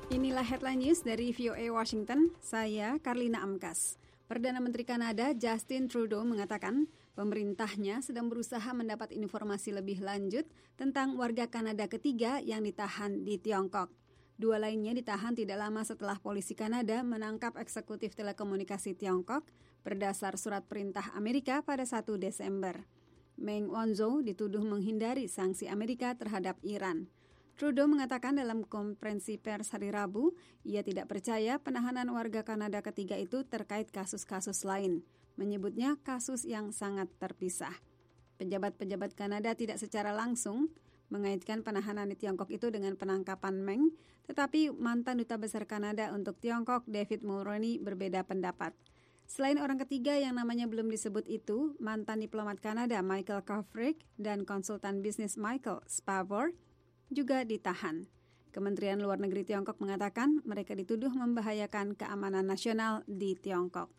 Inilah headline news dari VOA Washington, saya Karlina Amkas. Perdana Menteri Kanada Justin Trudeau mengatakan pemerintahnya sedang berusaha mendapat informasi lebih lanjut tentang warga Kanada ketiga yang ditahan di Tiongkok. Dua lainnya ditahan tidak lama setelah polisi Kanada menangkap eksekutif telekomunikasi Tiongkok berdasar surat perintah Amerika pada 1 Desember. Meng Wanzhou dituduh menghindari sanksi Amerika terhadap Iran. Trudeau mengatakan dalam konferensi pers hari Rabu, ia tidak percaya penahanan warga Kanada ketiga itu terkait kasus-kasus lain, menyebutnya kasus yang sangat terpisah. Pejabat-pejabat Kanada tidak secara langsung mengaitkan penahanan di Tiongkok itu dengan penangkapan Meng, tetapi mantan Duta Besar Kanada untuk Tiongkok, David Mulroney, berbeda pendapat. Selain orang ketiga yang namanya belum disebut itu, mantan diplomat Kanada Michael Kovrig dan konsultan bisnis Michael Spavor juga ditahan. Kementerian Luar Negeri Tiongkok mengatakan mereka dituduh membahayakan keamanan nasional di Tiongkok.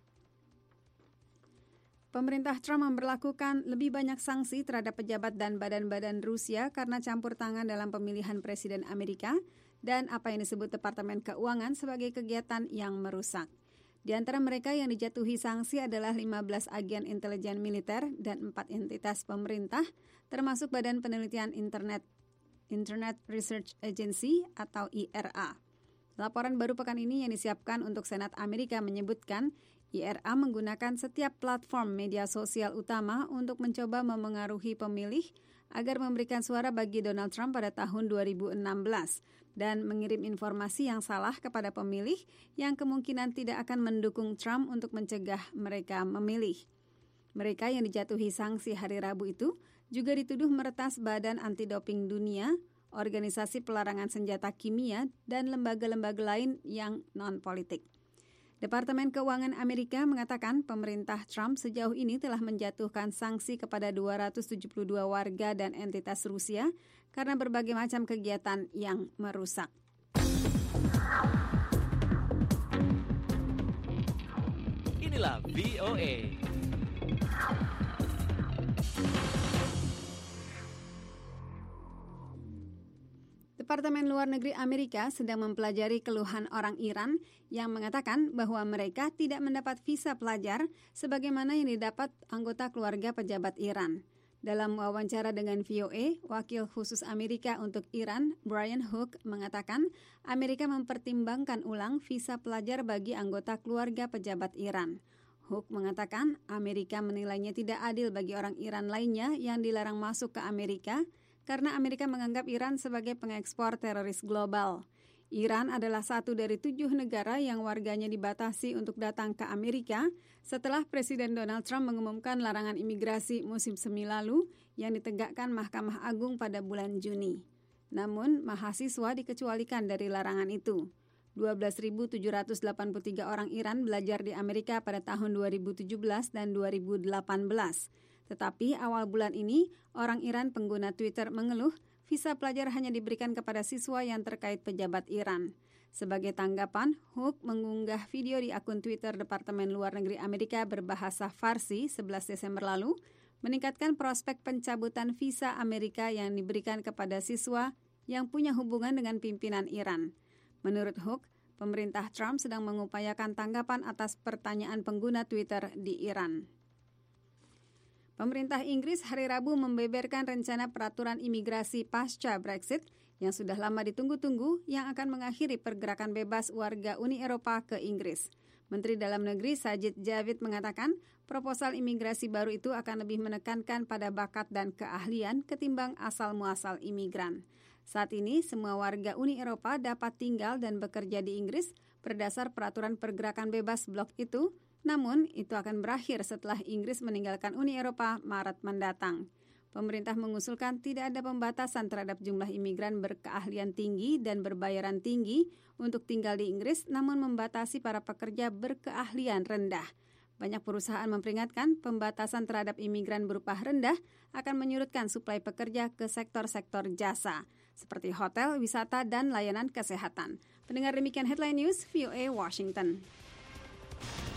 Pemerintah Trump memberlakukan lebih banyak sanksi terhadap pejabat dan badan-badan Rusia karena campur tangan dalam pemilihan presiden Amerika dan apa yang disebut Departemen Keuangan sebagai kegiatan yang merusak. Di antara mereka yang dijatuhi sanksi adalah 15 agen intelijen militer dan 4 entitas pemerintah, termasuk Badan Penelitian Internet Research Agency atau IRA. Laporan baru pekan ini yang disiapkan untuk Senat Amerika menyebutkan IRA menggunakan setiap platform media sosial utama untuk mencoba memengaruhi pemilih agar memberikan suara bagi Donald Trump pada tahun 2016 dan mengirim informasi yang salah kepada pemilih yang kemungkinan tidak akan mendukung Trump untuk mencegah mereka memilih. Mereka yang dijatuhi sanksi hari Rabu itu juga dituduh meretas Badan Anti-Doping Dunia, organisasi pelarangan senjata kimia, dan lembaga-lembaga lain yang non-politik. Departemen Keuangan Amerika mengatakan pemerintah Trump sejauh ini telah menjatuhkan sanksi kepada 272 warga dan entitas Rusia karena berbagai macam kegiatan yang merusak. Inilah VOA. Departemen Luar Negeri Amerika sedang mempelajari keluhan orang Iran yang mengatakan bahwa mereka tidak mendapat visa pelajar sebagaimana yang didapat anggota keluarga pejabat Iran. Dalam wawancara dengan VOA, Wakil Khusus Amerika untuk Iran, Brian Hook, mengatakan Amerika mempertimbangkan ulang visa pelajar bagi anggota keluarga pejabat Iran. Hook mengatakan Amerika menilainya tidak adil bagi orang Iran lainnya yang dilarang masuk ke Amerika karena Amerika menganggap Iran sebagai pengekspor teroris global. Iran adalah satu dari 7 negara yang warganya dibatasi untuk datang ke Amerika setelah Presiden Donald Trump mengumumkan larangan imigrasi musim semi lalu yang ditegakkan Mahkamah Agung pada bulan Juni. Namun, mahasiswa dikecualikan dari larangan itu. 12.783 orang Iran belajar di Amerika pada tahun 2017 dan 2018. Tetapi awal bulan ini, orang Iran pengguna Twitter mengeluh visa pelajar hanya diberikan kepada siswa yang terkait pejabat Iran. Sebagai tanggapan, Hook mengunggah video di akun Twitter Departemen Luar Negeri Amerika berbahasa Farsi 11 Desember lalu, meningkatkan prospek pencabutan visa Amerika yang diberikan kepada siswa yang punya hubungan dengan pimpinan Iran. Menurut Hook, pemerintah Trump sedang mengupayakan tanggapan atas pertanyaan pengguna Twitter di Iran. Pemerintah Inggris hari Rabu membeberkan rencana peraturan imigrasi pasca Brexit yang sudah lama ditunggu-tunggu yang akan mengakhiri pergerakan bebas warga Uni Eropa ke Inggris. Menteri Dalam Negeri Sajid Javid mengatakan proposal imigrasi baru itu akan lebih menekankan pada bakat dan keahlian ketimbang asal-muasal imigran. Saat ini, semua warga Uni Eropa dapat tinggal dan bekerja di Inggris berdasar peraturan pergerakan bebas blok itu, namun itu akan berakhir setelah Inggris meninggalkan Uni Eropa Maret mendatang. Pemerintah mengusulkan tidak ada pembatasan terhadap jumlah imigran berkeahlian tinggi dan berbayaran tinggi untuk tinggal di Inggris, namun membatasi para pekerja berkeahlian rendah. Banyak perusahaan memperingatkan pembatasan terhadap imigran berupa rendah akan menyurutkan suplai pekerja ke sektor-sektor jasa, seperti hotel, wisata, dan layanan kesehatan. Pendengar demikian Headline News, VOA Washington.